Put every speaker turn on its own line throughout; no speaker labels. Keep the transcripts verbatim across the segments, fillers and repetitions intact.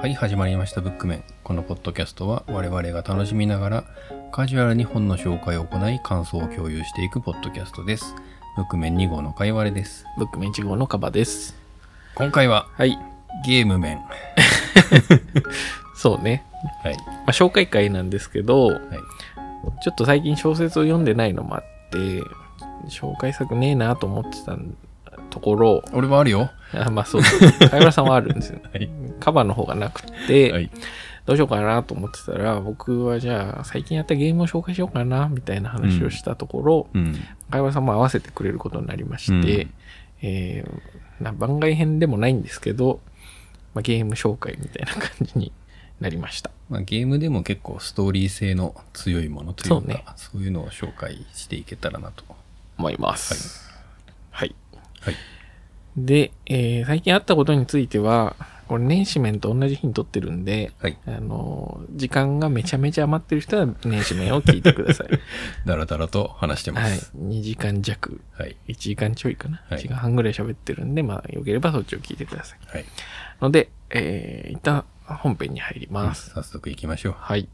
はい、始まりましたブックメン。このポッドキャストは我々が楽しみながらカジュアルに本の紹介を行い感想を共有していくポッドキャストです。ブックメンに号のかいわれです。
ブックメンいち号のカバです。
今回は、
はい、
ゲーム面
そうね、
はい、
まあ、紹介会なんですけど、はい、ちょっと最近小説を読んでないのもあって紹介作ねえなと思ってたところ、
俺はあるよ。
あ、まあそうです。かいわらさんはあるんですよ、
はい、
カバの方がなくて、はい、どうしようかなと思ってたら、僕はじゃあ最近やったゲームを紹介しようかなみたいな話をしたところ、うんうん、かいわらさんも合わせてくれることになりまして、うん、えー、な番外編でもないんですけど、まあ、ゲーム紹介みたいな感じになりました。
まあ、ゲームでも結構ストーリー性の強いものというか、そうね、そういうのを紹介していけたらなと
思います。はい。
はい。はい、
で、えー、最近あったことについては、これ年始面と同じ日に撮ってるんで、
はい、
あの時間がめちゃめちゃ余ってる人は年始面を聞いてください。
だらだらと話してます。
はい。にじかん弱、はい、いちじかんちょいかな、はい、いちじかんはんぐらい喋ってるんで、まあよければそっちを聞いてください。
はい。
ので、えー、一旦本編に入ります。
早速行きましょう。
はい。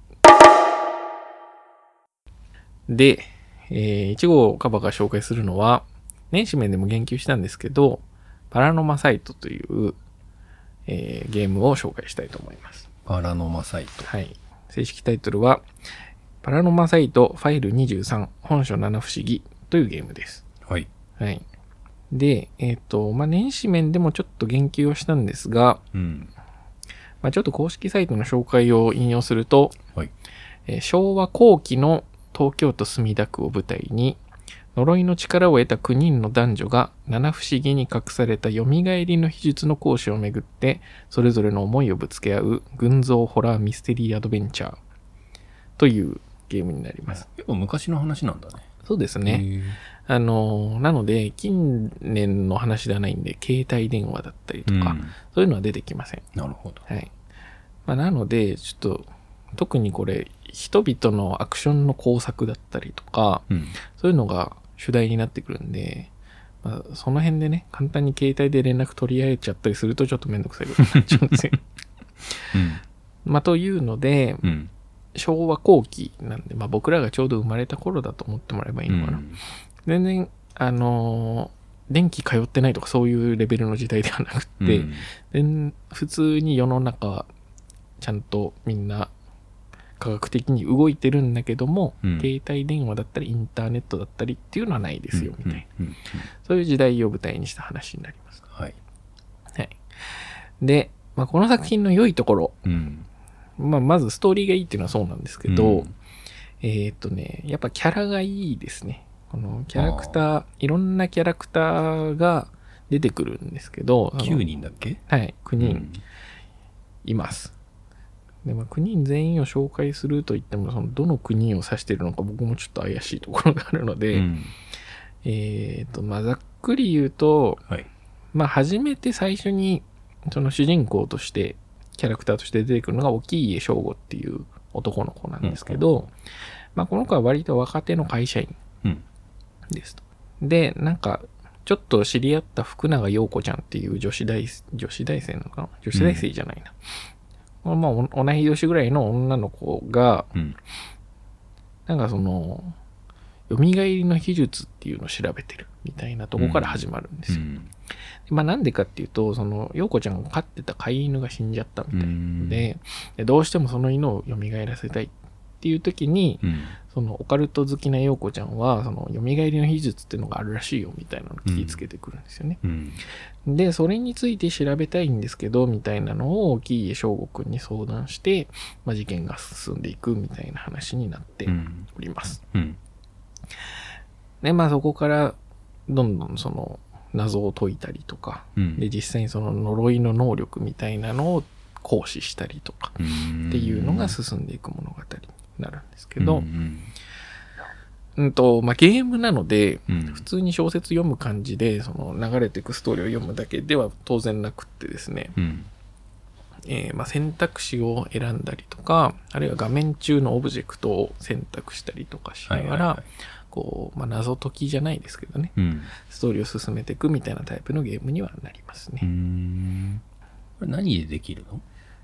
で、えー、いち号カバが紹介するのは、年始面でも言及したんですけど、パラノマサイトという、えー、ゲームを紹介したいと思います。
パラノマサイト。
はい。正式タイトルは、パラノマサイトファイルにじゅうさん本書なな不思議というゲームです。
はい。
はい。で、えっと、まあ、年始面でもちょっと言及をしたんですが、うん、まあ、ちょっと公式サイトの紹介を引用すると、はい、えー、昭和後期の東京都墨田区を舞台に、呪いの力を得たきゅうにんの男女が七不思議に隠された蘇りの秘術の講師をめぐってそれぞれの思いをぶつけ合う群像ホラーミステリーアドベンチャーというゲームになります。
結構昔の話なんだね。
そうですね。あのなので近年の話ではないんで携帯電話だったりとか、うん、そういうのは出てきません。
なるほど。
はい。まあ、なのでちょっと特にこれ人々のアクションの工作だったりとか、うん、そういうのが主題になってくるんで、まあ、その辺でね、簡単に携帯で連絡取り合えちゃったりするとちょっとめんどくさいことになっちゃうんですよ。うん、まあ、というので、うん、昭和後期なんで、まあ、僕らがちょうど生まれた頃だと思ってもらえばいいのかな。うん、全然、あのー、電気通ってないとかそういうレベルの時代ではなくて、うん、普通に世の中はちゃんとみんな科学的に動いてるんだけども、うん、携帯電話だったりインターネットだったりっていうのはないですよ、みたいな、うんうんうんうん、そういう時代を舞台にした話になります。
はい。
はい。で、まあ、この作品の良いところ、うん、まあ、まずストーリーがいいっていうのはそうなんですけど、うん、えーっとね、やっぱキャラがいいですね。このキャラクター、いろんなキャラクターが出てくるんですけど、
きゅうにんだっけ？
はい、きゅうにんいます。で、まあ、きゅうにん全員を紹介すると言っても、そのどのきゅうにんを指しているのか僕もちょっと怪しいところがあるので、うん、えっと、まあ、ざっくり言うと、はい、まあ、初めて最初に、その主人公として、キャラクターとして出てくるのが、沖家翔吾っていう男の子なんですけど、うん、まあ、この子は割と若手の会社員ですと。うん、で、なんか、ちょっと知り合った福永陽子ちゃんっていう女子大、女子大生なのかな？女子大生じゃないな。うん、まあ、同い年ぐらいの女の子が、うん、なんかその、蘇りの秘術っていうのを調べてるみたいなとこから始まるんですよ。うん、まあなんでかっていうと、その、陽子ちゃんが飼ってた飼い犬が死んじゃったみたいなので、うん、どうしてもその犬を蘇らせたいっていう時に、うん、そのオカルト好きな陽子ちゃんは、その、蘇りの秘術っていうのがあるらしいよみたいなのを聞きつけてくるんですよね。うんうん、で、それについて調べたいんですけど、みたいなのを沖家翔吾くんに相談して、まあ、事件が進んでいくみたいな話になっております。うんうん、で、まあそこからどんどんその謎を解いたりとか、うん、で実際にその呪いの能力みたいなのを行使したりとかっていうのが進んでいく物語になるんですけど、うんうんうんとまあ、ゲームなので、うん、普通に小説読む感じでその流れていくストーリーを読むだけでは当然なくってですね、うんえーまあ、選択肢を選んだりとか、あるいは画面中のオブジェクトを選択したりとかしながら、はいはいはい、こう、まあ、謎解きじゃないですけどね、うん、ストーリーを進めていくみたいなタイプのゲームにはなりますね。
うーんこれ何でできるの？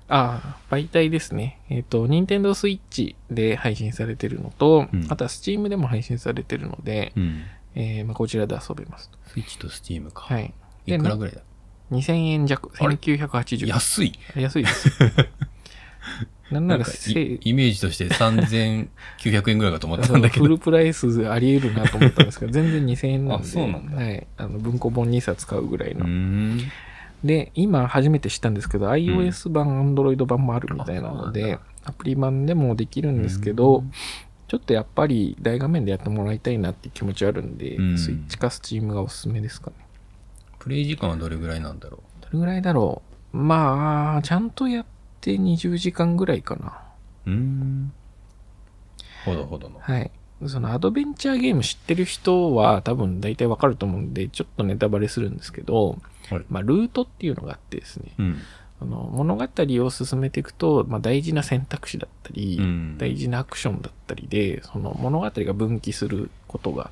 ああ、媒体ですね。えっ、ー、と、ニンテンドースイッチで配信されてるのと、うん、あとは Steam でも配信されてるので、うん、えーまあ、こちらで遊べます。
スイッチと Steam か。
はい。
いくらぐらいだ ?
にせんえん弱。せんきゅうひゃくはちじゅう。
安い。
安いです。なんなら
イ、イメージとしてさんぜんきゅうひゃくえんぐらいかと思ったんだけど。
フルプライスあり得るなと思ったんですけど、全然にせんえんなんで。
あ、そうなんだ。
はい。あの、文庫本にさつ買うぐらいの。
うーん
で、今初めて知ったんですけど、iOS 版、Android 版もあるみたいなので、アプリ版でもできるんですけど、ちょっとやっぱり大画面でやってもらいたいなっていう気持ちあるんで、スイッチか Steam がおすすめですかね。
プレイ時間はどれぐらいなんだろ
うどれぐらいだろう。まあ、ちゃんとやってにじゅうじかんぐらいかな。
うーん。ほどほどの。
はい。そのアドベンチャーゲーム知ってる人は多分大体わかると思うんで、ちょっとネタバレするんですけど、はい、まあ、ルートっていうのがあってですね、うん、あの物語を進めていくと、まあ、大事な選択肢だったり、うん、大事なアクションだったりで、その物語が分岐することがあって、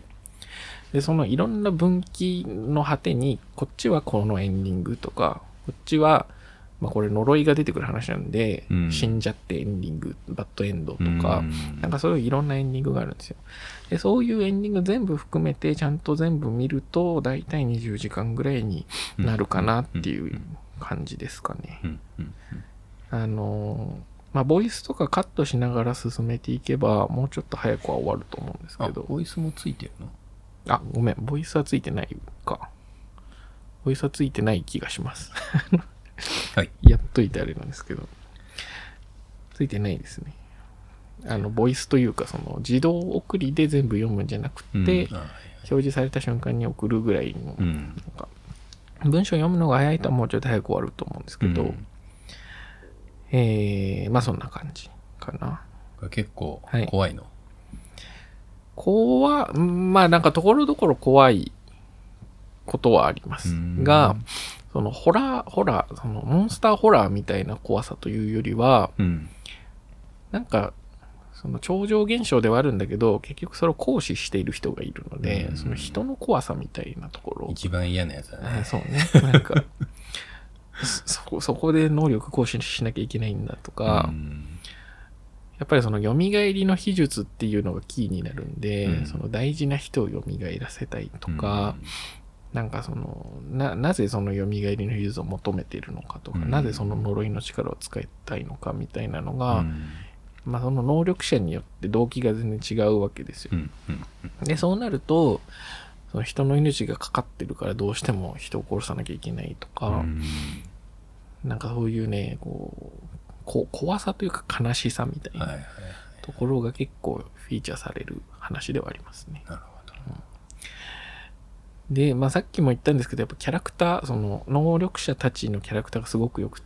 で、そのいろんな分岐の果てに、こっちはこのエンディングとか、こっちは、まあこれ呪いが出てくる話なんで、うん、死んじゃってエンディング、バッドエンドとか、うん、なんかそういういろんなエンディングがあるんですよ。で、そういうエンディング全部含めてちゃんと全部見ると、だいたいにじゅうじかんぐらいになるかなっていう感じですかね。あの、まあボイスとかカットしながら進めていけば、もうちょっと早くは終わると思うんですけど。
ボイスもついてるの？
あ、ごめん、ボイスはついてないか。ボイスはついてない気がします。
はい。
やっといてあれなんですけど。ついてないですね。あの、ボイスというか、その、自動送りで全部読むんじゃなくて、うん、表示された瞬間に送るぐらいの、うん、なんか文章読むのが早いとはもうちょっと早く終わると思うんですけど、うん、えー、まあそんな感じかな。
これ結構怖いの？はい、
怖、まあなんかところどころ怖いことはありますが、そのホラー、ホラー、そのモンスターホラーみたいな怖さというよりは、うん、なんか、その超常現象ではあるんだけど、結局それを行使している人がいるので、うん、その人の怖さみたいなところ。
一番嫌なやつだね。
そうね。なんか、そこ、そこで能力行使しなきゃいけないんだとか、うん、やっぱりその蘇りの秘術っていうのがキーになるんで、うん、その大事な人を蘇らせたいとか、うん、なんかその、な、なぜその蘇りの秘術を求めているのかとか、うん、なぜその呪いの力を使いたいのかみたいなのが、うん、まあその能力者によって動機が全然違うわけですよ。うんうんうん、で、そうなると、その人の命がかかってるからどうしても人を殺さなきゃいけないとか、うん、なんかそういうね、こう、こ怖さというか悲しさみたいなところが結構フィーチャーされる話ではありますね。
なるほど。
うん、で、まあさっきも言ったんですけど、やっぱキャラクター、その能力者たちのキャラクターがすごく良くって、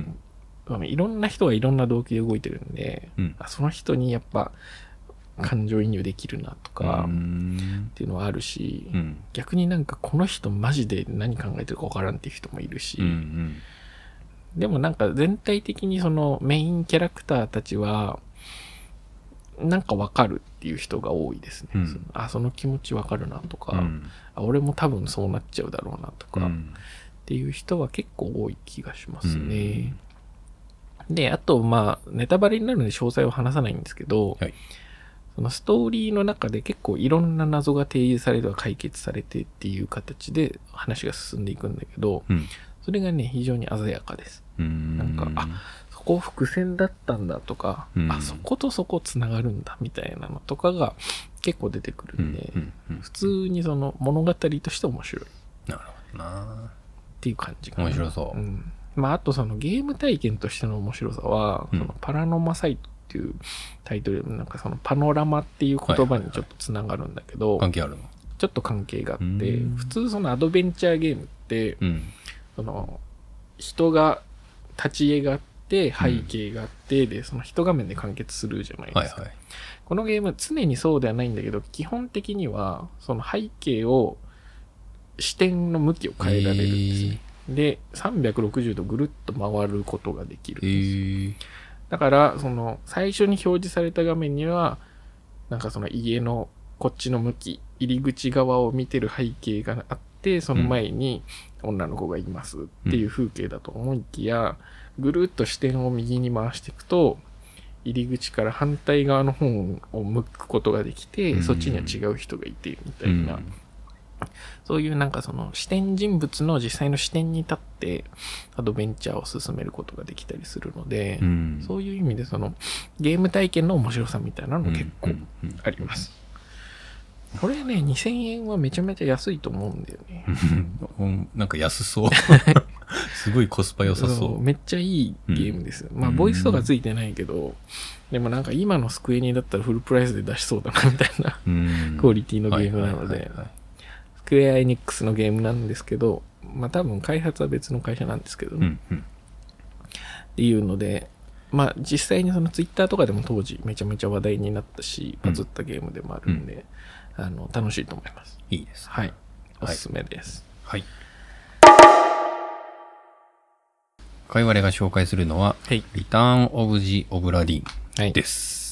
うん、いろんな人がいろんな動機で動いてるんで、うん、その人にやっぱ感情移入できるなとかっていうのはあるし、うん、逆になんかこの人マジで何考えてるかわからんっていう人もいるし、うんうん、でもなんか全体的にそのメインキャラクターたちはなんかわかるっていう人が多いですね。うん、あ、その気持ちわかるなとか、うん、あ、俺も多分そうなっちゃうだろうなとか、うん、っていう人は結構多い気がしますね。うん、で、あとまあネタバレになるので詳細は話さないんですけど、はい、そのストーリーの中で結構いろんな謎が提示されては解決されてっていう形で話が進んでいくんだけど、うん、それがね非常に鮮やかです。んなんか、あ、そこ伏線だったんだとか、あ、そことそこつながるんだみたいなのとかが結構出てくるんで、普通にその物語として面白い。
なるほどな。
っていう感じかな。
面白そう。
うん、まああとそのゲーム体験としての面白さは、うん、そのパラノマサイトっていうタイトルでなんかそのパノラマっていう言葉にちょっとつながるんだけど、
はいはいはい、関係あるの？
ちょっと関係があって、普通そのアドベンチャーゲームって、うん、その人が立ち絵があって背景があって、うん、でその一画面で完結するじゃないですか、はいはい、このゲーム常にそうではないんだけど基本的にはその背景を視点の向きを変えられるんですね、えー、でさんびゃくろくじゅうどぐるっと回ることができるんです、えー、だからその最初に表示された画面にはなんかその家のこっちの向き入り口側を見てる背景があってその前に女の子がいますっていう風景だと思いきや、 ぐるっと視点を右に回していくと、入り口から反対側の方を向くことができて、うん、そっちには違う人がいてみたいな、うん、そういうなんかその視点人物の実際の視点に立ってアドベンチャーを進めることができたりするので、うん、そういう意味でそのゲーム体験の面白さみたいなのも結構あります。これね、にせんえんはめちゃめちゃ安いと思うんだよね。
なんか安そう。すごいコスパ良さそう。
そうめっちゃいいゲームです。うん、まあ、ボイスとかついてないけど、でもなんか今のスクエニだったらフルプライスで出しそうだなみたいなクオリティのゲームなので、スクエアエニックスのゲームなんですけど、まあ多分開発は別の会社なんですけどね。うんうん、っていうので、まあ実際にそのツイッターとかでも当時めちゃめちゃ話題になったし、バズったゲームでもあるんで、うん、あの楽しいと思います。
いいです。
はい。おすすめです。
はい。かいわれが紹介するのは、はい、リターン・オブ・ジ・オブラディンです、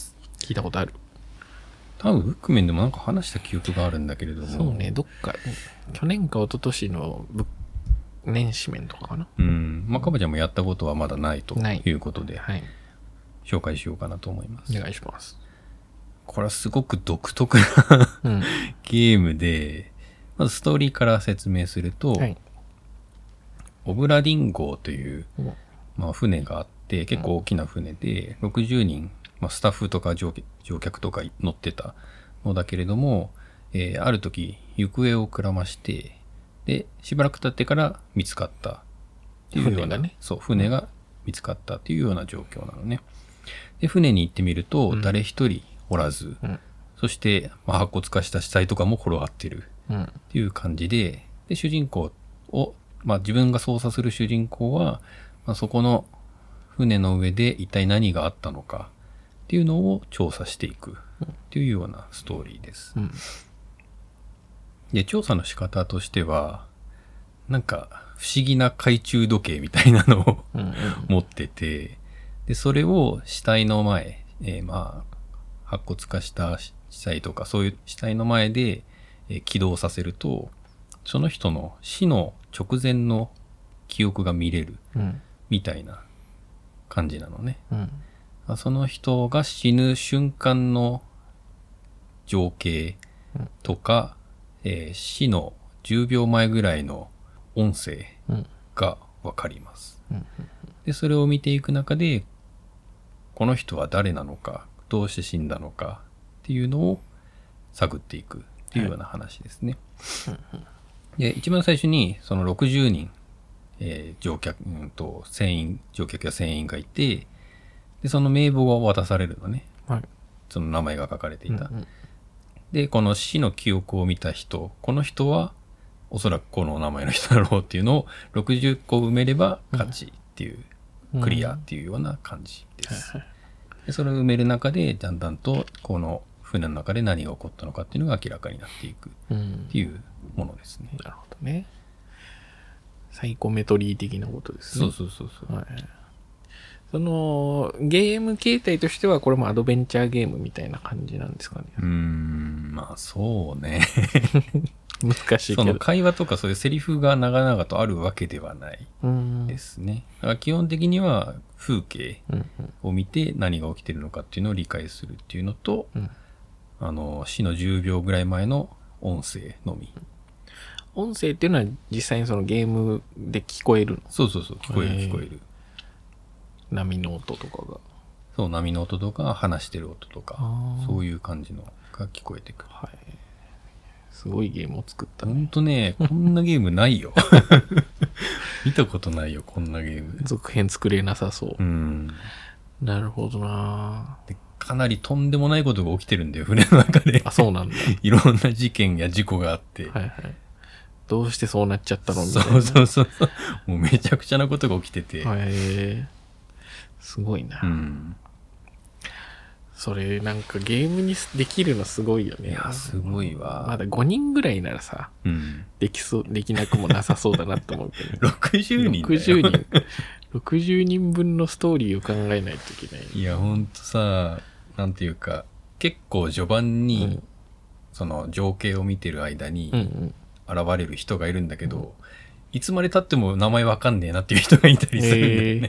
はい。聞いたことある。
多分、ブックメンでもなんか話した記憶があるんだけれども。
そうね、どっか、去年か一昨年のブッ年始面とかかな。
うん。まあ、かばちゃんもやったことはまだないということで、はい、紹介しようかなと思います。
お願いします。
これはすごく独特な、うん、ゲームで、まずストーリーから説明すると、はい、オブラディン号という、まあ、船があって、結構大きな船で、ろくじゅうにん、まあ、スタッフとか乗客とか乗ってたのだけれども、えー、ある時、行方をくらまして、で、しばらく経ってから見つかったっていうような、ね、そう、船が見つかったっていうような状況なのね。で、船に行ってみると、誰一人おらず、うん、そして、まあ、白骨化した死体とかも転がってるっていう感じで、で、主人公を、まあ、自分が操作する主人公は、まあ、そこの船の上で一体何があったのかっていうのを調査していくっていうようなストーリーです。うん、で、調査の仕方としては、なんか不思議な懐中時計みたいなのを持ってて、で、それを死体の前、えー、まあ、白骨化した死体とかそういう死体の前で、えー、起動させると、その人の死の直前の記憶が見れるみたいな感じなのね。うん、その人が死ぬ瞬間の情景とか、うんえー、死のじゅうびょうまえぐらいの音声がわかります。うん、で、それを見ていく中で、この人は誰なのか、どうして死んだのかっていうのを探っていくっていうような話ですね。はいで、一番最初に、そのろくじゅうにん、えー、乗客、うんと、船員、乗客や船員がいて、で、その名簿が渡されるのね。はい。その名前が書かれていた。うんうん、で、この死の記憶を見た人、この人は、おそらくこの名前の人だろうっていうのをろくじゅっこ埋めれば勝ちっていう、うん、クリアっていうような感じです。うん、でそれを埋める中で、だんだんと、この船の中で何が起こったのかっていうのが明らかになっていくっていうものですね。
うん、なるほどね。サイコメトリー的なことですね。
そうそうそうそう。はい、
そのゲーム形態としてはこれもアドベンチャーゲームみたいな感じなんですかね。
うーん、まあそうね。
難しいけど。
その会話とかそういうセリフが長々とあるわけではないですね。だから基本的には風景を見て何が起きてるのかっていうのを理解するっていうのと、うん、あの死のじゅうびょうぐらい前の音声のみ。
音声っていうのは実際にそのゲームで聞こえるの？
そうそうそう、聞こえる聞こえる。
波の音とかが。
そう、波の音とか話してる音とか、そういう感じのが聞こえてくる。はい。
すごいゲームを作った
ね。ほんとね、こんなゲームないよ。見たことないよ、こんなゲーム。
続編作れなさそう。うん。なるほどな
で。かなりとんでもないことが起きてるんだよ、船の中で。
あ、そうなんだ。
いろんな事件や事故があって。はいはい。
どうしてそうなっちゃったのみたいな。
そうそうそう。もうめちゃくちゃなことが起きてて。へ
え。すごいな。うん。それなんかゲームにできるのすごいよね。
いや、すごいわ。
まだごにんぐらいならさ、うん、できそう、できなくもなさそうだなと思うけど。
ろくじゅうにんだよ。
ろくじゅうにん。ろくじゅうにんぶんのストーリーを考えないといけない。
いや、ほんとさ、なんていうか、結構序盤に、うん、その情景を見てる間に、現れる人がいるんだけど、うんうん、いつまで経っても名前わかんねえなっていう人がいたりするんだよね。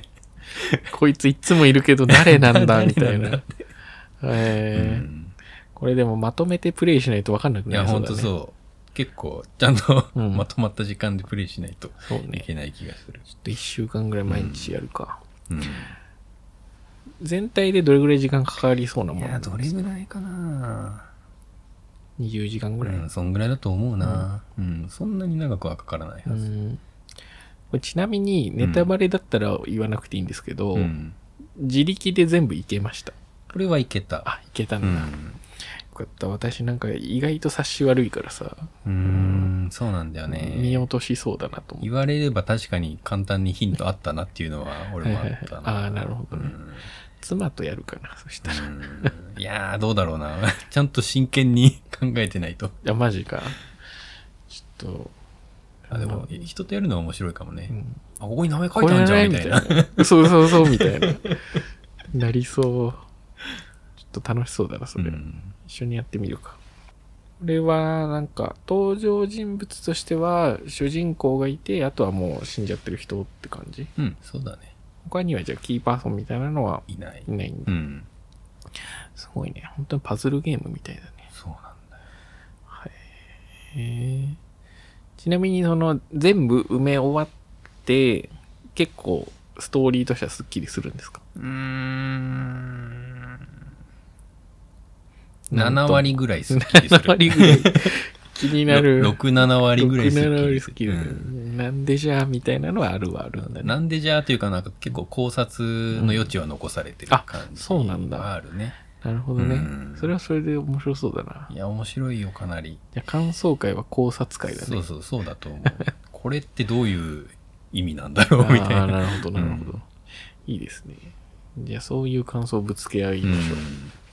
こいついつもいるけど誰なんだみたいな。えーうん、これでもまとめてプレイしないと分かんなくなりそうだね。
いや、ほんとそう。結構、ちゃんと、うん、まとまった時間でプレイしないといけない気がする。ね、
ちょっといっしゅうかんぐらい毎日やるか。うんうん、全体でどれぐらい時間かかりそうなものなんですか？
いや、どれぐらいかな。
にじゅうじかんぐらい、
うん、そんぐらいだと思うな、うん、うん、そんなに長くはかからないはず。うん、
これちなみにネタバレだったら言わなくていいんですけど、うん、自力で全部いけました。
これはいけた。
あ、いけたんだ、うん、よかった。私なんか意外と察し悪いからさ、
うーん、そうなんだよね。
見落としそうだなと思う。
言われれば確かに簡単にヒントあったなっていうのは俺もあったな。
はいはいはい、ああ、なるほどね、うん、妻とやるかな、そしたら。
いやー、どうだろうな。ちゃんと真剣に考えてないと。い
や、マジか。ちょっと。
あ、でも、人とやるのは面白いかもね。うん、あ、ここに名前書いてあるじゃん、みたいな。
そうそうそう、みたいな。なりそう。ちょっと楽しそうだな、それ。うん、一緒にやってみるか。これは、なんか、登場人物としては、主人公がいて、あとはもう死んじゃってる人って感じ？
うん、そうだね。
他にはじゃあキーパーソンみたいなのはい
ない。
いないんだ。うん。すごいね。本当にパズルゲームみたいだね。
そうなんだよ。
はい。へえ。ちなみにその全部埋め終わって結構ストーリーとしてはスッキリするんですか？
うーん。ななわりぐらいスッキリする。
ななわりぐらい。気になる。
ろく、ななわりぐらいスッキリする。ろく、ななわりスッキリ、
うん。なんでじゃあみたいなのはあるはあるんだね。
なんでじゃあというかなんか結構考察の余地は残されてる感じはあるね。
なるほどね、うん。それはそれで面白そうだな。
いや、面白いよ、かなり。い
や、感想会は考察会だね。
そうそう、そうだと思う。これってどういう意味なんだろうみたいな。
あ、なるほど、なるほど、うん。いいですね。じゃあ、そういう感想をぶつけ合いましょう。うん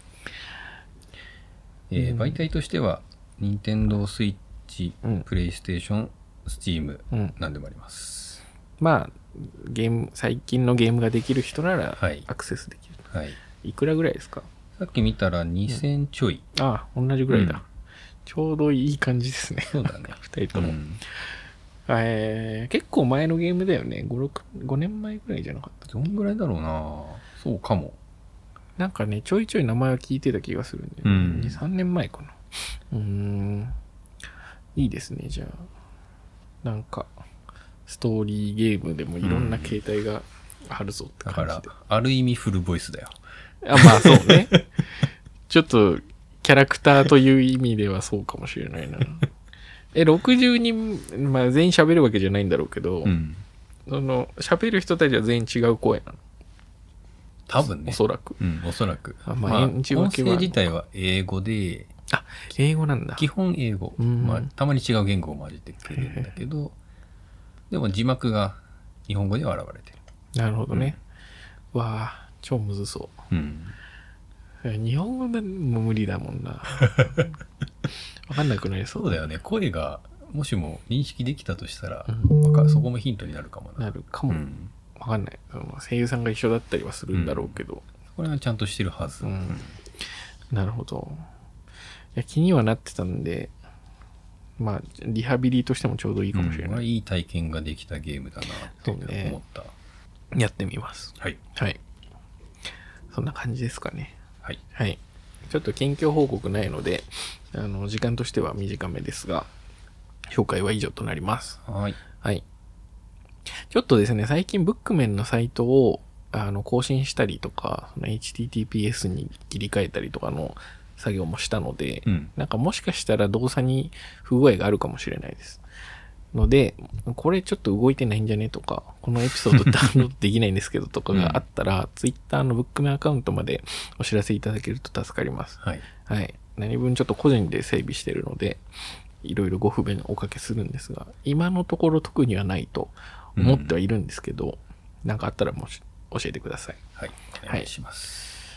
えー、媒体としては、任天堂スイッチ、うん、プレイステーション、スチーム、うん、なんでもあります。
まあ、ゲーム、最近のゲームができる人なら、アクセスできる。はい。いくらぐらいですか？
さっき見たらにせんちょい。
うん、ああ、同じぐらいだ、うん。ちょうどいい感じですね。
そうだね。
ふたりとも。うん、えー、結構前のゲームだよね。ご、ろく、ごねんまえぐらいじゃなかった？
どんぐらいだろうな。そうかも。
なんかね、ちょいちょい名前は聞いてた気がするんで、ね。うん。に、さんねんまえかな。うーん。いいですね、じゃあ。なんか、ストーリーゲームでもいろんな形態があるぞって感じで。
だから、ある意味フルボイスだよ。
あ、まあそうね。ちょっと、キャラクターという意味ではそうかもしれないな。え、ろくじゅうにん、まあ全員喋るわけじゃないんだろうけど、うん、その、喋る人たちは全員違う声なの。
多分ね。
おそらく。
うん、おそらく。
あ、まあ、演じ
分けは。音声自体は英語で、
あ、英語なんだ。
基本英語。まあ、たまに違う言語を混ぜてくれるんだけど、でも字幕が日本語では現れてる。
なるほどね。うん、わあ、超むずそう。うん。日本語でも無理だもんな。わかんなくなりそう。
そうだよね。声が、もしも認識できたとしたら、うん、かそこもヒントになるかもな。
なるかも。うん、わかんない。その声優さんが一緒だったりはするんだろうけど。うん、
これはちゃんとしてるはず。うん、
なるほど。いや、気にはなってたんで、まあ、リハビリとしてもちょうどいいかもしれない。うん、
いい体験ができたゲームだなって思った。ね、
やってみます。
はい。
はい。そんな感じですかね。
はい。
はい。ちょっと近況報告ないので、あの、時間としては短めですが、紹介は以上となります。
はい。
はい。ちょっとですね、最近ブックメンのサイトを、あの、更新したりとか、その エイチティーティーピーエス に切り替えたりとかの作業もしたので、うん、なんかもしかしたら動作に不具合があるかもしれないです。ので、これちょっと動いてないんじゃねとか、このエピソードダウンロードできないんですけどとかがあったら、うん、Twitter のブックメンアカウントまでお知らせいただけると助かります。
はい。
はい。何分ちょっと個人で整備してるので、いろいろご不便おかけするんですが、今のところ特にはないと思ってはいるんですけど、うん、なんかあったらもし教えてください。
はい。お願いします。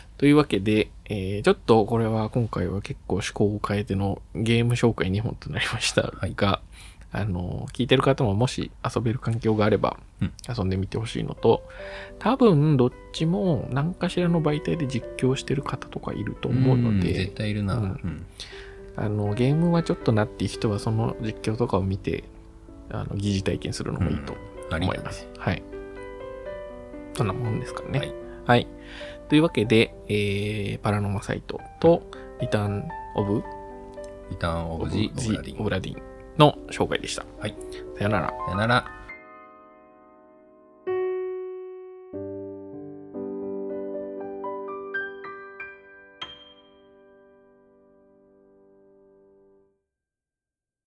はい、というわけで、えー、ちょっとこれは今回は結構趣向を変えてのゲーム紹介にほんとなりましたが、はい、あの、聞いてる方ももし遊べる環境があれば遊んでみてほしいのと、うん、多分どっちも何かしらの媒体で実況してる方とかいると思うので、
絶対いるな。うん
うんあのゲームはちょっとなっていう人はその実況とかを見てあの疑似体験するのもいいと思います。うん、はい。 そんなもんですかね。はい。はい、というわけで、えー、パラノマサイトとリターンオブ
リターンオブジオブラディン
の紹介でした。
はい。
さよなら。
さよなら。